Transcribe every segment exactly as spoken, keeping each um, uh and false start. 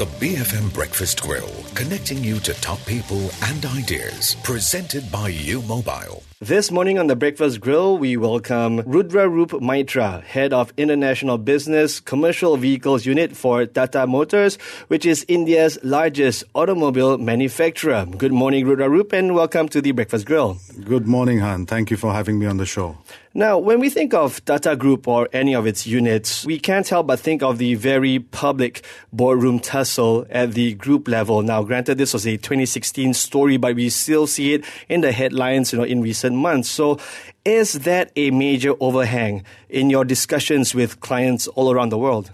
The B F M Breakfast Grill, connecting you to top people and ideas. Presented by U Mobile. This morning on the Breakfast Grill, we welcome Rudraroop Maitra, Head of International Business Commercial Vehicles Unit for Tata Motors, which is India's largest automobile manufacturer. Good morning, Rudraroop, and welcome to the Breakfast Grill. Good morning, Han. Thank you for having me on the show. Now, when we think of Tata Group or any of its units, we can't help but think of the very public boardroom tussle at the group level. Now, granted, this was a twenty sixteen story, but we still see it in the headlines, you know, in recent months. So, is that a major overhang in your discussions with clients all around the world?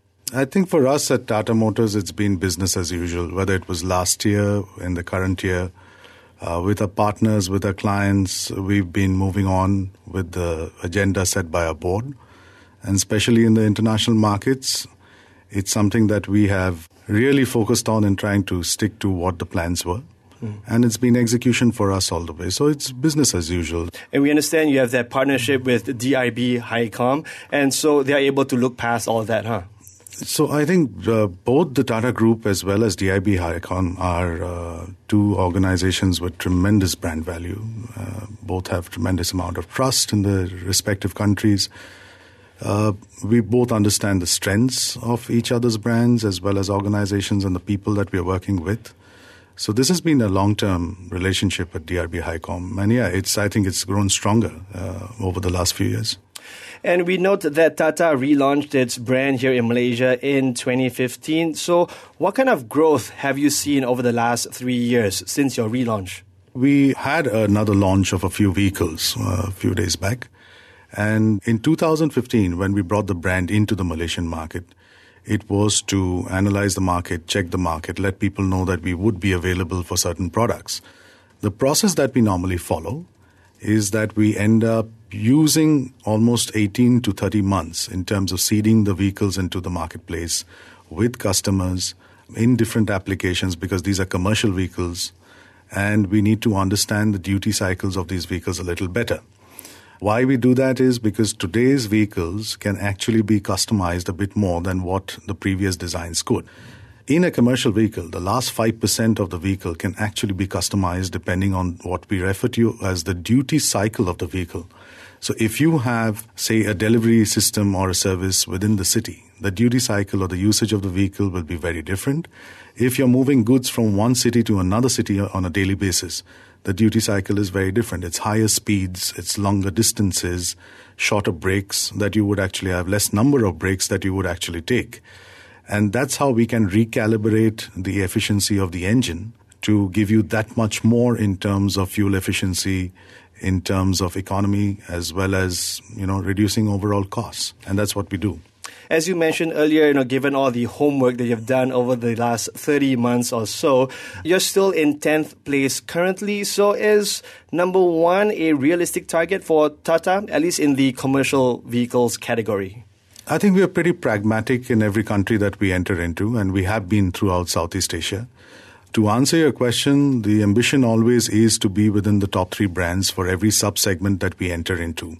I think for us at Tata Motors, it's been business as usual, whether it was last year, in the current year. Uh, with our partners, with our clients, we've been moving on with the agenda set by our board. And especially in the international markets, it's something that we have really focused on in trying to stick to what the plans were. Mm. And it's been execution for us all the way. So it's business as usual. And we understand you have that partnership with D I B HiCom. And so they're able to look past all of that, huh? So I think uh, both the Tata Group as well as D I B HiCom are uh, two organizations with tremendous brand value. Uh, both have tremendous amount of trust in the respective countries. Uh, we both understand the strengths of each other's brands as well as organizations and the people that we are working with. So this has been a long-term relationship at D I B HiCom. And yeah, it's I think it's grown stronger uh, over the last few years. And we note that Tata relaunched its brand here in Malaysia in twenty fifteen. So what kind of growth have you seen over the last three years since your relaunch? We had another launch of a few vehicles uh, a few days back. And in two thousand fifteen, when we brought the brand into the Malaysian market, it was to analyze the market, check the market, let people know that we would be available for certain products. The process that we normally follow is that we end up using almost eighteen to thirty months in terms of seeding the vehicles into the marketplace with customers in different applications because these are commercial vehicles and we need to understand the duty cycles of these vehicles a little better. Why we do that is because today's vehicles can actually be customized a bit more than what the previous designs could. In a commercial vehicle, the last five percent of the vehicle can actually be customized depending on what we refer to as the duty cycle of the vehicle. So if you have, say, a delivery system or a service within the city, the duty cycle or the usage of the vehicle will be very different. If you're moving goods from one city to another city on a daily basis, the duty cycle is very different. It's higher speeds, it's longer distances, shorter breaks that you would actually have, less number of breaks that you would actually take. And that's how we can recalibrate the efficiency of the engine to give you that much more in terms of fuel efficiency, in terms of economy, as well as, you know, reducing overall costs. And that's what we do. As you mentioned earlier, you know, given all the homework that you've done over the last thirty months or so, you're still in tenth place currently. So is number one a realistic target for Tata, at least in the commercial vehicles category? I think we are pretty pragmatic in every country that we enter into, and we have been throughout Southeast Asia. To answer your question, the ambition always is to be within the top three brands for every sub-segment that we enter into.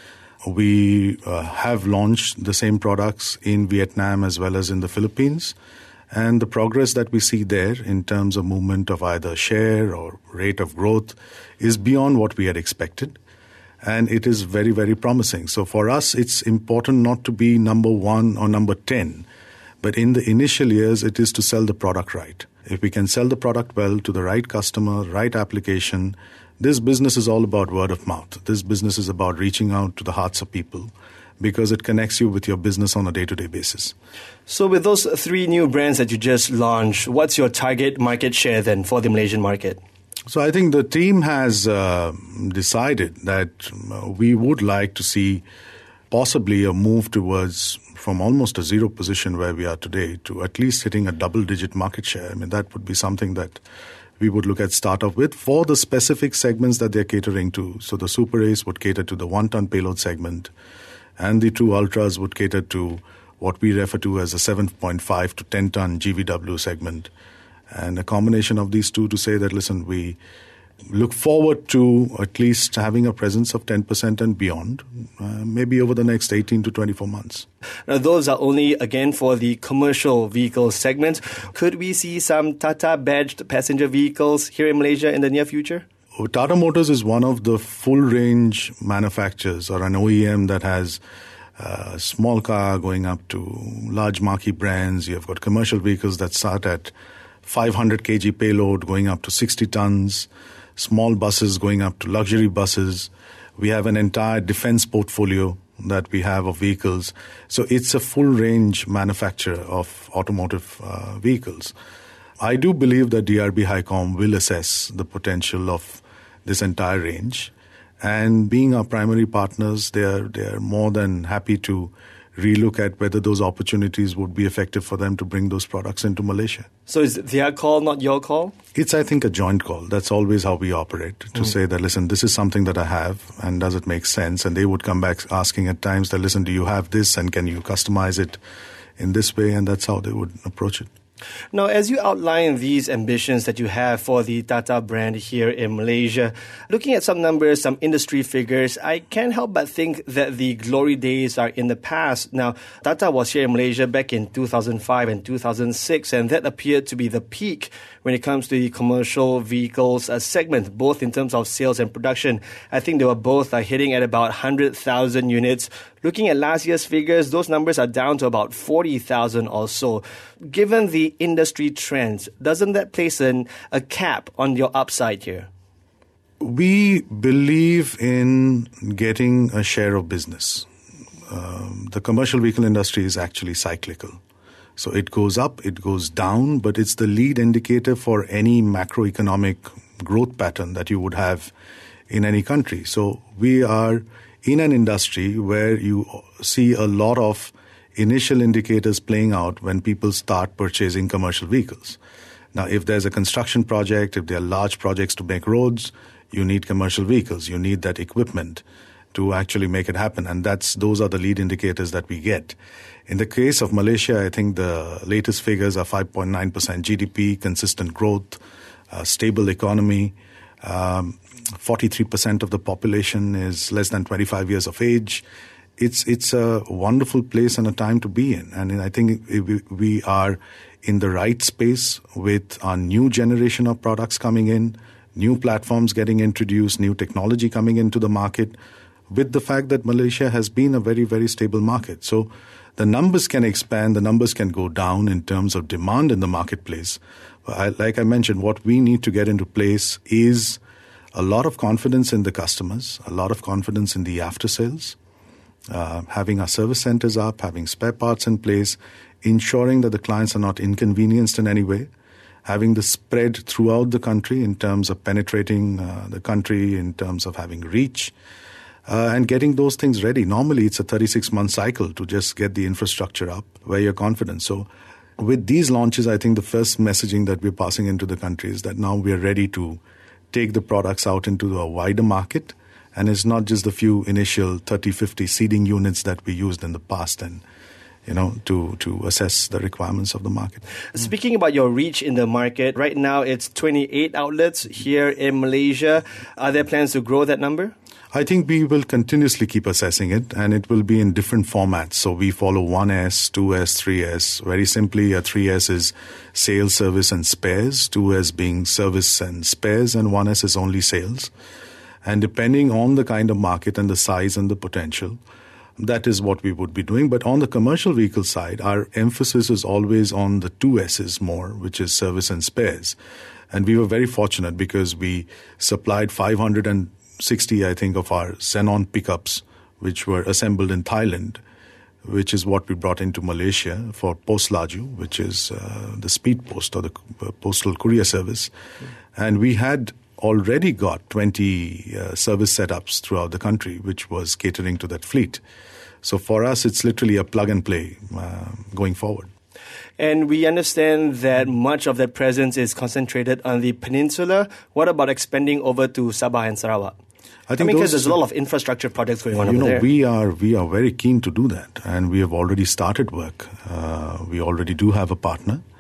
We uh, have launched the same products in Vietnam as well as in the Philippines. And the progress that we see there in terms of movement of either share or rate of growth is beyond what we had expected. And it is very, very promising. So for us, it's important not to be number one or number ten. But in the initial years, it is to sell the product right. If we can sell the product well to the right customer, right application, this business is all about word of mouth. This business is about reaching out to the hearts of people because it connects you with your business on a day-to-day basis. So with those three new brands that you just launched, what's your target market share then for the Malaysian market? So I think the team has uh, decided that uh, we would like to see possibly a move towards from almost a zero position where we are today to at least hitting a double-digit market share. I mean, that would be something that we would look at start off with for the specific segments that they're catering to. So the Super Ace would cater to the one-ton payload segment, and the True Ultras would cater to what we refer to as a seven point five to ten-ton G V W segment. And a combination of these two to say that, listen, we look forward to at least having a presence of ten percent and beyond, uh, maybe over the next eighteen to twenty-four months. Now, those are only, again, for the commercial vehicle segment. Could we see some Tata-badged passenger vehicles here in Malaysia in the near future? Tata Motors is one of the full-range manufacturers, or an O E M that has a small car going up to large marquee brands. You've got commercial vehicles that start at five hundred kilograms payload going up to sixty tons. Small buses going up to luxury buses. We have an entire defense portfolio that we have of vehicles. So it's a full range manufacturer of automotive uh, vehicles. I do believe that D R B HiCom will assess the potential of this entire range. And being our primary partners, they are, they are more than happy to relook at whether those opportunities would be effective for them to bring those products into Malaysia. So is it their call, not your call? It's, I think, a joint call. That's always how we operate, to mm. say that, listen, this is something that I have, and does it make sense? And they would come back asking at times that, listen, do you have this, and can you customize it in this way? And that's how they would approach it. Now, as you outline these ambitions that you have for the Tata brand here in Malaysia, looking at some numbers, some industry figures, I can't help but think that the glory days are in the past. Now, Tata was here in Malaysia back in two thousand five and two thousand six, and that appeared to be the peak when it comes to the commercial vehicles uh, segment, both in terms of sales and production. I think they were both uh, hitting at about one hundred thousand units. Looking at last year's figures, those numbers are down to about forty thousand or so. Given the industry trends, doesn't that place an, a cap on your upside here? We believe in getting a share of business. Um, the commercial vehicle industry is actually cyclical. So it goes up, it goes down, but it's the lead indicator for any macroeconomic growth pattern that you would have in any country. So we are in an industry where you see a lot of initial indicators playing out when people start purchasing commercial vehicles. Now, if there's a construction project, if there are large projects to make roads, you need commercial vehicles. You need that equipment to actually make it happen. And that's those are the lead indicators that we get. In the case of Malaysia, I think the latest figures are five point nine percent G D P, consistent growth, uh, stable economy. Um, forty-three percent of the population is less than twenty-five years of age. It's it's a wonderful place and a time to be in. And I think we are in the right space with our new generation of products coming in, new platforms getting introduced, new technology coming into the market, with the fact that Malaysia has been a very, very stable market. So the numbers can expand, the numbers can go down in terms of demand in the marketplace. I, like I mentioned, what we need to get into place is a lot of confidence in the customers, a lot of confidence in the after sales, uh, having our service centers up, having spare parts in place, ensuring that the clients are not inconvenienced in any way, having the spread throughout the country in terms of penetrating uh, the country, in terms of having reach, uh, and getting those things ready. Normally, it's a thirty-six month cycle to just get the infrastructure up where you're confident. So with these launches, I think the first messaging that we're passing into the country is that now we're ready to take the products out into a wider market. And it's not just the few initial thirty, fifty seeding units that we used in the past and, you know, to, to assess the requirements of the market. Speaking about your reach in the market, right now it's twenty-eight outlets here in Malaysia. Are there plans to grow that number? I think we will continuously keep assessing it, and it will be in different formats. So we follow one S, two S, three S. Very simply, a three S is sales, service, and spares. two S being service and spares, and one S is only sales. And depending on the kind of market and the size and the potential, that is what we would be doing. But on the commercial vehicle side, our emphasis is always on the two S's more, which is service and spares. And we were very fortunate because we supplied five hundred sixty, I think, of our Xenon pickups, which were assembled in Thailand, which is what we brought into Malaysia for Pos Laju, which is uh, the speed post or the uh, postal courier service. Mm. And we had already got twenty uh, service setups throughout the country, which was catering to that fleet. So for us, it's literally a plug and play uh, going forward. And we understand that much of that presence is concentrated on the peninsula. What about expanding over to Sabah and Sarawak? I think I mean, because there's a lot of infrastructure projects going on you over know, there. We are, we are very keen to do that, and we have already started work. Uh, we already do have a partner,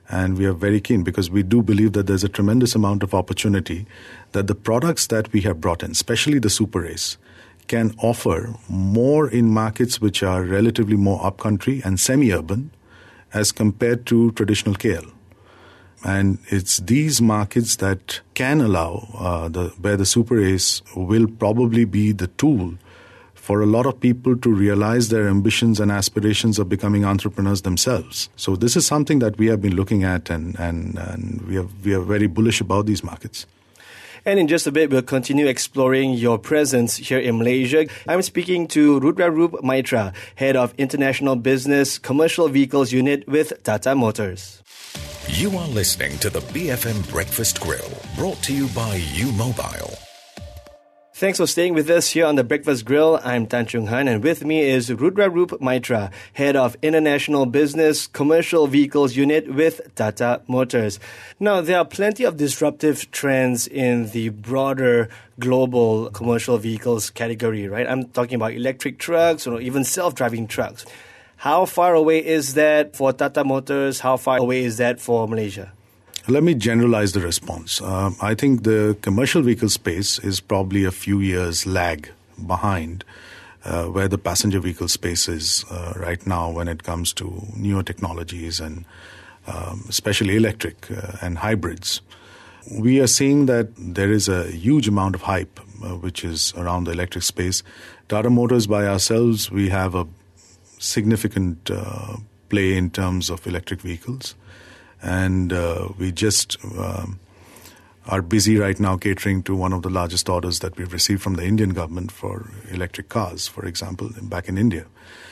And we are very keen because we do believe that there's a tremendous amount of opportunity that the products that we have brought in, especially the Super Ace, can offer more in markets which are relatively more upcountry and semi-urban as compared to traditional K L. And it's these markets that can allow, uh, the where the Super Ace will probably be the tool for a lot of people to realize their ambitions and aspirations of becoming entrepreneurs themselves. So this is something that we have been looking at, and, and, and we, are, we are very bullish about these markets. And in just a bit, we'll continue exploring your presence here in Malaysia. I'm speaking to Rudraroop Maitra, Head of International Business Commercial Vehicles Unit with Tata Motors. You are listening to the B F M Breakfast Grill, brought to you by U Mobile. Thanks for staying with us here on the Breakfast Grill. I'm Tan Chung Han, and with me is Rudraroop Maitra, Head of International Business Commercial Vehicles Unit with Tata Motors. Now, there are plenty of disruptive trends in the broader global commercial vehicles category, right? I'm talking about electric trucks or even self-driving trucks. How far away is that for Tata Motors? How far away is that for Malaysia? Let me generalize the response. Uh, I think the commercial vehicle space is probably a few years lag behind uh, where the passenger vehicle space is uh, right now when it comes to newer technologies and um, especially electric uh, and hybrids. We are seeing that there is a huge amount of hype uh, which is around the electric space. Tata Motors by ourselves, we have a significant uh, play in terms of electric vehicles. And uh, we just um, are busy right now catering to one of the largest orders that we've received from the Indian government for electric cars, for example, back in India.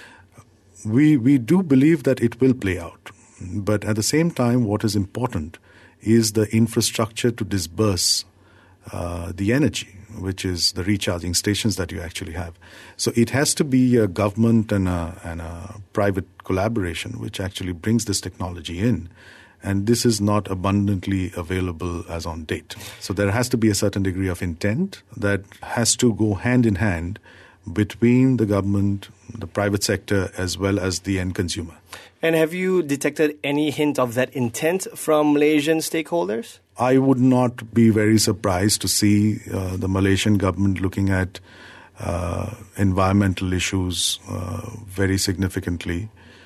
We we do believe that it will play out. But at the same time, what is important is the infrastructure to disburse uh, the energy, which is the recharging stations that you actually have. So it has to be a government and a, and a private collaboration which actually brings this technology in. And this is not abundantly available as on date. So there has to be a certain degree of intent that has to go hand in hand between the government, the private sector, as well as the end consumer. And have you detected any hint of that intent from Malaysian stakeholders? I would not be very surprised to see uh, the Malaysian government looking at uh, environmental issues uh, very significantly,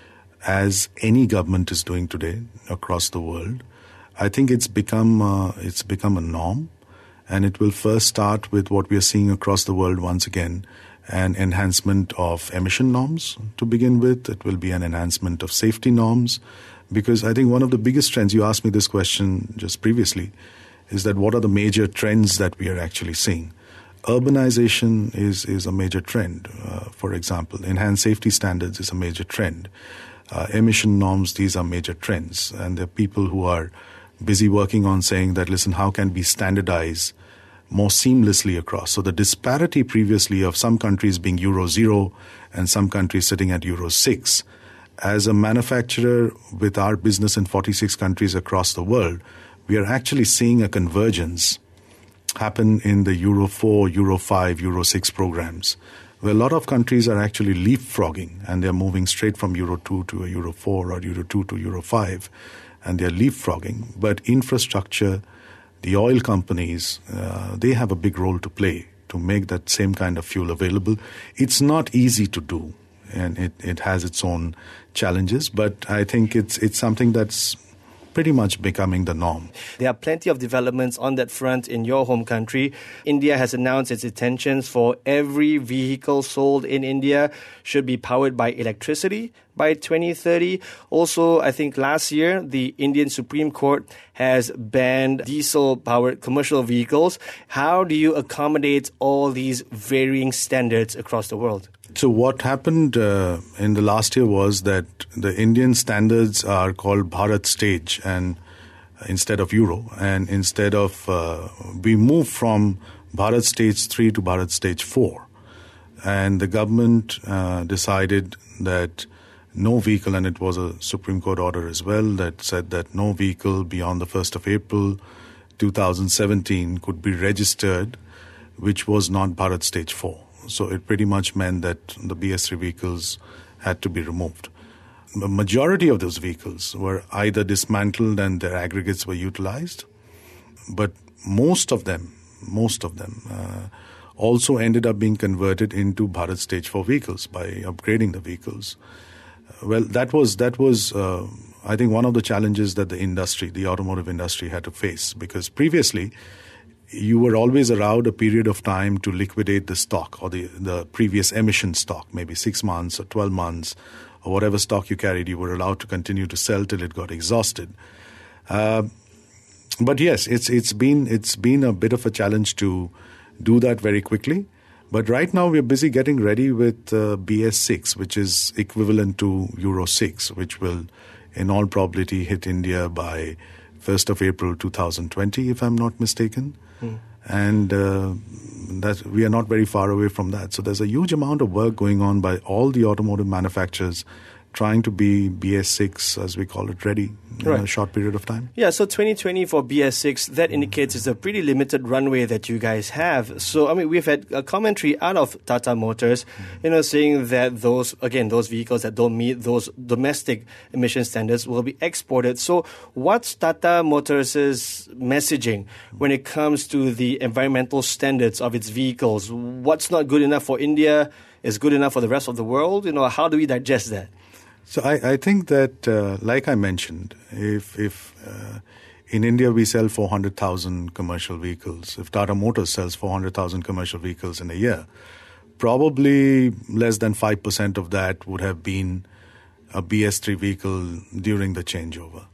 as any government is doing today across the world. I think it's become uh, it's become a norm, and it will first start with what we are seeing across the world once again, an enhancement of emission norms to begin with. It will be an enhancement of safety norms, because I think one of the biggest trends, you asked me this question just previously, is that what are the major trends that we are actually seeing? Urbanization is, is a major trend, uh, for example. Enhanced safety standards is a major trend. Uh, emission norms, these are major trends. And there are people who are busy working on saying that, listen, how can we standardize more seamlessly across? So the disparity previously of some countries being Euro zero and some countries sitting at Euro six, as a manufacturer with our business in forty-six countries across the world, we are actually seeing a convergence happen in the Euro four, Euro five, Euro six programs, where a lot of countries are actually leapfrogging and they're moving straight from Euro two to a Euro four or Euro two to Euro five, and they're leapfrogging. But infrastructure, the oil companies, uh, they have a big role to play to make that same kind of fuel available. It's not easy to do, and it, it has its own challenges, but I think it's it's something that's pretty much becoming the norm. There are plenty of developments on that front in your home country. India has announced its intentions for every vehicle sold in India should be powered by electricity by twenty thirty. Also, I think last year, the Indian Supreme Court has banned diesel-powered commercial vehicles. How do you accommodate all these varying standards across the world? So what happened uh, in the last year was that the Indian standards are called Bharat Stage and uh, instead of Euro. And instead of, uh, we moved from Bharat Stage three to Bharat Stage four. And the government uh, decided that no vehicle, and it was a Supreme Court order as well, that said that no vehicle beyond the first of April two thousand seventeen could be registered, which was not Bharat Stage four. So it pretty much meant that the B S three vehicles had to be removed. the majority of those vehicles were either dismantled and their aggregates were utilized, but most of them, most of them uh, also ended up being converted into Bharat Stage four vehicles by upgrading the vehicles. Uh, well, that was, that was uh, I think, one of the challenges that the industry, the automotive industry had to face, because previously you were always allowed a period of time to liquidate the stock or the, the previous emission stock, maybe six months or twelve months, or whatever stock you carried, you were allowed to continue to sell till it got exhausted. Uh, but yes, it's it's been it's been a bit of a challenge to do that very quickly. But right now we're busy getting ready with uh, B S six, which is equivalent to Euro six, which will in all probability hit India by first of April two thousand twenty, if I'm not mistaken. Mm. And uh, that we are not very far away from that. So there's a huge amount of work going on by all the automotive manufacturers trying to be B S six, as we call it, ready in right. a short period of time. Yeah, so twenty twenty for B S six, that indicates it's a pretty limited runway that you guys have. So, I mean, we've had a commentary out of Tata Motors, mm-hmm. you know, saying that those, again, those vehicles that don't meet those domestic emission standards will be exported. So what's Tata Motors' messaging when it comes to the environmental standards of its vehicles? What's not good enough for India is good enough for the rest of the world? You know, how do we digest that? So I, I think that, uh, like I mentioned, if if uh, in India we sell four hundred thousand commercial vehicles, if Tata Motors sells four hundred thousand commercial vehicles in a year, probably less than five percent of that would have been a B S three vehicle during the changeover.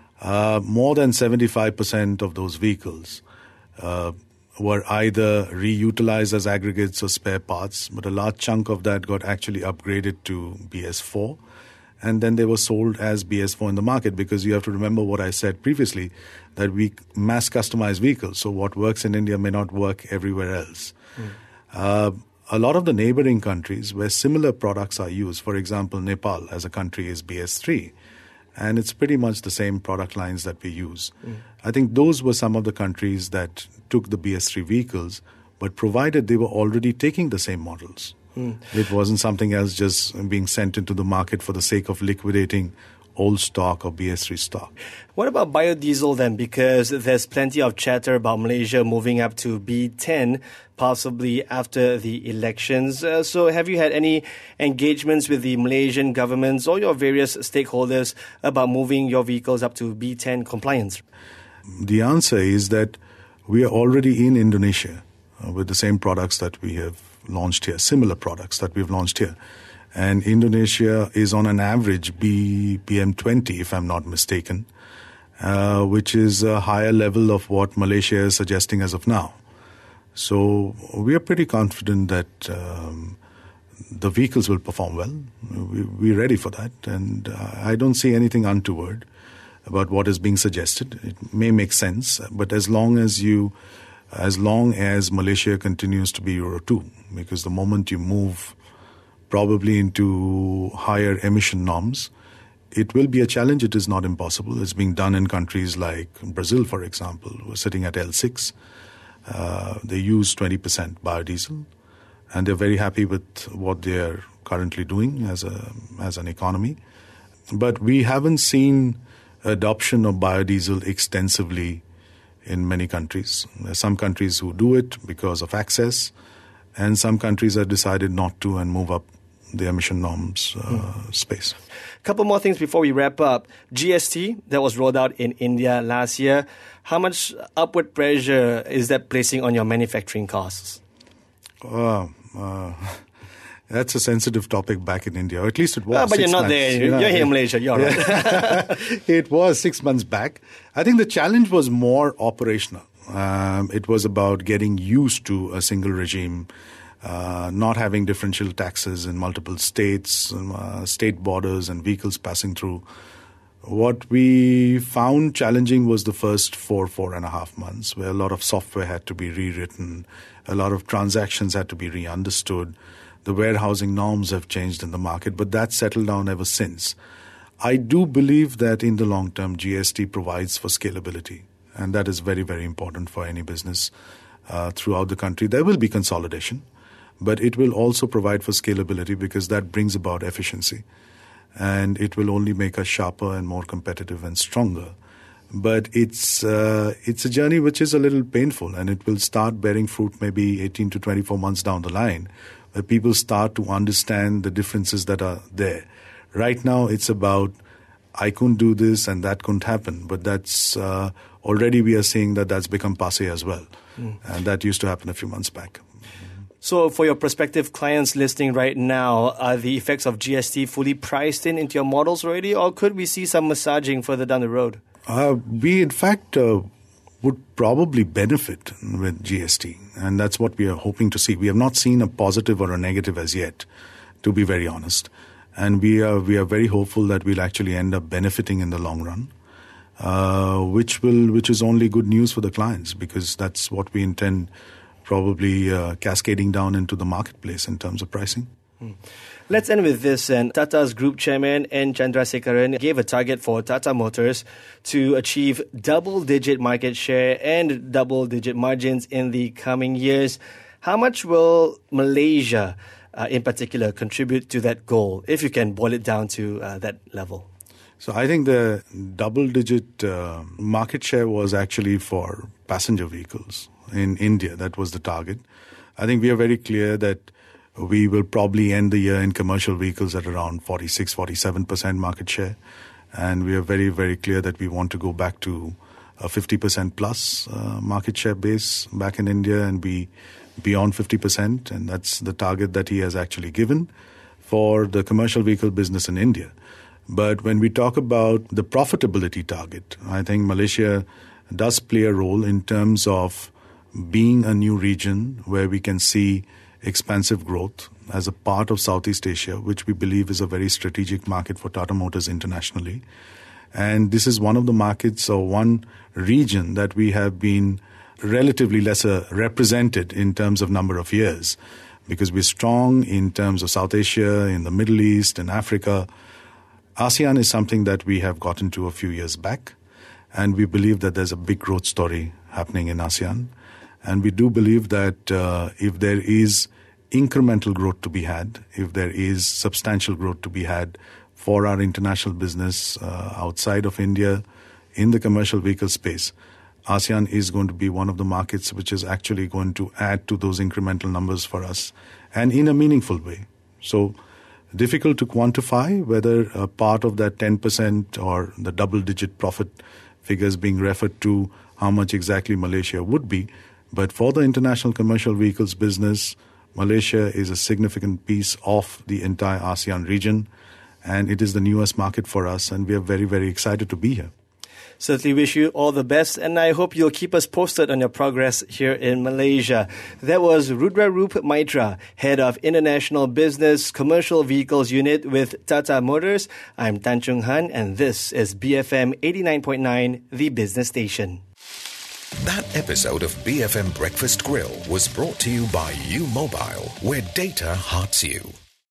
Uh, more than seventy-five percent of those vehicles uh, were either reutilized as aggregates or spare parts, but a large chunk of that got actually upgraded to B S four. And then they were sold as B S four in the market, because you have to remember what I said previously, that we mass customize vehicles. So what works in India may not work everywhere else. Mm. Uh, a lot of the neighboring countries where similar products are used, for example, Nepal as a country is B S three, and it's pretty much the same product lines that we use. Mm. I think those were some of the countries that took the B S three vehicles, but provided they were already taking the same models. Mm. It wasn't something else just being sent into the market for the sake of liquidating old stock or B S three stock. What about biodiesel then? Because there's plenty of chatter about Malaysia moving up to B ten, possibly after the elections. Uh, so have you had any engagements with the Malaysian governments or your various stakeholders about moving your vehicles up to B ten compliance? The answer is that we are already in Indonesia uh, with the same products that we have launched here, similar products that we've launched here. And Indonesia is on an average B P M twenty, if I'm not mistaken, uh, which is a higher level of what Malaysia is suggesting as of now. So we are pretty confident that um, the vehicles will perform well. We, we're ready for that. And uh, I don't see anything untoward about what is being suggested. It may make sense, but as long as you as long as Malaysia continues to be Euro two, because the moment you move probably into higher emission norms, it will be a challenge. It is not impossible. It's being done in countries like Brazil, for example. We're sitting at L six. Uh, they use twenty percent biodiesel, and they're very happy with what they're currently doing as a as an economy. But we haven't seen adoption of biodiesel extensively in many countries. There are some countries who do it because of access, and some countries have decided not to and move up the emission norms uh, mm. space. A couple more things before we wrap up. G S T that was rolled out in India last year. How much upward pressure is that placing on your manufacturing costs? Uh, uh, that's a sensitive topic back in India, or at least it was. Oh, but you're not months. there. You're, you know, you're here in Malaysia. You're yeah. right. It was six months back. I think the challenge was more operational. Um, it was about getting used to a single regime, uh, not having differential taxes in multiple states, uh, state borders, and vehicles passing through. What we found challenging was the first four, four and a half months, where a lot of software had to be rewritten, a lot of transactions had to be re-understood. The warehousing norms have changed in the market, but that's settled down ever since. I do believe that in the long term, G S T provides for scalability, and that is very, very important for any business uh, throughout the country. There will be consolidation, but it will also provide for scalability because that brings about efficiency. and it will only make us sharper and more competitive and stronger. But it's uh, it's a journey which is a little painful, and it will start bearing fruit maybe eighteen to twenty-four months down the line, where people start to understand the differences that are there. Right now, it's about, I couldn't do this and that couldn't happen, but that's uh, already we are seeing that that's become passé as well, mm. and that used to happen a few months back. So for your prospective clients listening right now, are the effects of G S T fully priced in into your models already, or could we see some massaging further down the road? Uh, we, in fact, uh, would probably benefit with G S T, and that's what we are hoping to see. We have not seen a positive or a negative as yet, to be very honest. And we are we are very hopeful that we'll actually end up benefiting in the long run, uh, which will which is only good news for the clients, because that's what we intend probably uh, cascading down into the marketplace in terms of pricing. Hmm. Let's end with this. And Tata's Group Chairman N. Chandrasekaran gave a target for Tata Motors to achieve double-digit market share and double-digit margins in the coming years. How much will Malaysia, uh, in particular, contribute to that goal, if you can boil it down to uh, that level? So I think the double-digit uh, market share was actually for passenger vehicles in India. That was the target. I think we are very clear that we will probably end the year in commercial vehicles at around forty-six, forty-seven percent market share. And we are very, very clear that we want to go back to a fifty percent plus uh, market share base back in India and be beyond fifty percent. And that's the target that he has actually given for the commercial vehicle business in India. But when we talk about the profitability target, I think Malaysia does play a role in terms of being a new region where we can see expansive growth as a part of Southeast Asia, which we believe is a very strategic market for Tata Motors internationally. And this is one of the markets or one region that we have been relatively lesser represented in terms of number of years, because we're strong in terms of South Asia, in the Middle East, and Africa. ASEAN is something that we have gotten to a few years back, and we believe that there's a big growth story happening in ASEAN. And we do believe that uh, if there is incremental growth to be had, if there is substantial growth to be had for our international business uh, outside of India in the commercial vehicle space, ASEAN is going to be one of the markets which is actually going to add to those incremental numbers for us, and in a meaningful way. So difficult to quantify whether a part of that ten percent or the double-digit profit figures being referred to, how much exactly Malaysia would be. But for the international commercial vehicles business, Malaysia is a significant piece of the entire ASEAN region, and it is the newest market for us, and we are very, very excited to be here. Certainly wish you all the best, and I hope you'll keep us posted on your progress here in Malaysia. That was Rudraroop Maitra, Head of International Business Commercial Vehicles Unit with Tata Motors. I'm Tan Chung Han, and this is B F M eighty-nine point nine, the business station. That episode of B F M Breakfast Grill was brought to you by U Mobile, where data hearts you.